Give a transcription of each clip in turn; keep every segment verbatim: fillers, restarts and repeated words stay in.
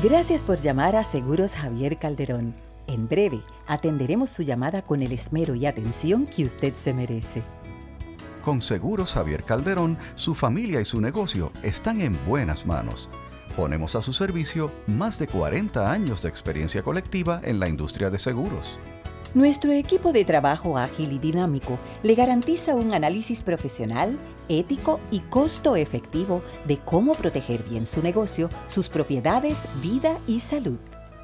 Gracias por llamar a Seguros Javier Calderón. En breve, atenderemos su llamada con el esmero y atención que usted se merece. Con Seguros Javier Calderón, su familia y su negocio están en buenas manos. Ponemos a su servicio más de cuarenta años de experiencia colectiva en la industria de seguros. Nuestro equipo de trabajo ágil y dinámico le garantiza un análisis profesional, ético y costo efectivo de cómo proteger bien su negocio, sus propiedades, vida y salud.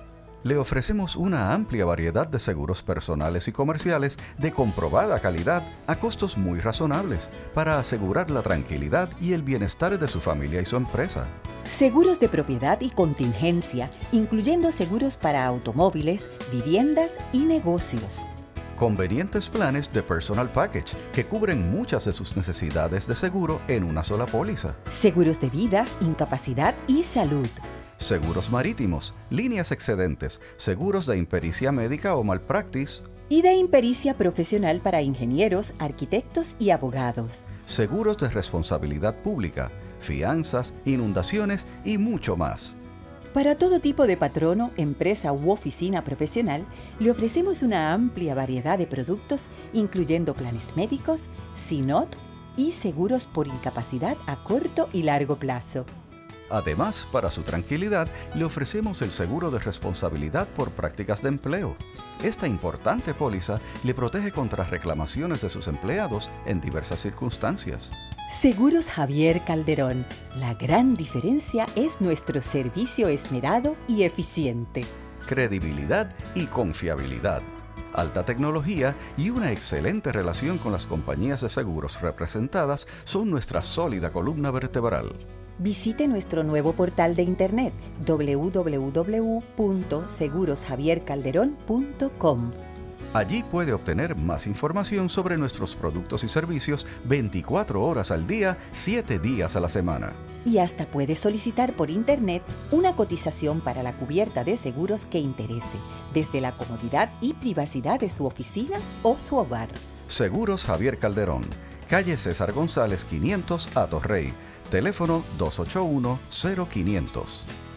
Le ofrecemos una amplia variedad de seguros personales y comerciales de comprobada calidad a costos muy razonables para asegurar la tranquilidad y el bienestar de su familia y su empresa. Seguros de propiedad y contingencia, incluyendo seguros para automóviles, viviendas y negocios. Convenientes planes de Personal Package que cubren muchas de sus necesidades de seguro en una sola póliza. Seguros de vida, incapacidad y salud. Seguros marítimos, líneas excedentes, seguros de impericia médica o malpractice. Y de impericia profesional para ingenieros, arquitectos y abogados. Seguros de responsabilidad pública, fianzas, inundaciones y mucho más. Para todo tipo de patrono, empresa u oficina profesional, le ofrecemos una amplia variedad de productos, incluyendo planes médicos, C N O T y seguros por incapacidad a corto y largo plazo. Además, para su tranquilidad, le ofrecemos el seguro de responsabilidad por prácticas de empleo. Esta importante póliza le protege contra reclamaciones de sus empleados en diversas circunstancias. Seguros Javier Calderón. La gran diferencia es nuestro servicio esmerado y eficiente. Credibilidad y confiabilidad. Alta tecnología y una excelente relación con las compañías de seguros representadas son nuestra sólida columna vertebral. Visite nuestro nuevo portal de internet doble u doble u doble u punto seguros javier calderón punto com. Allí puede obtener más información sobre nuestros productos y servicios veinticuatro horas al día, siete días a la semana. Y hasta puede solicitar por internet una cotización para la cubierta de seguros que interese, desde la comodidad y privacidad de su oficina o su hogar. Seguros Javier Calderón, calle César González quinientos, Atorrey. Teléfono dos ocho uno, cero quinientos.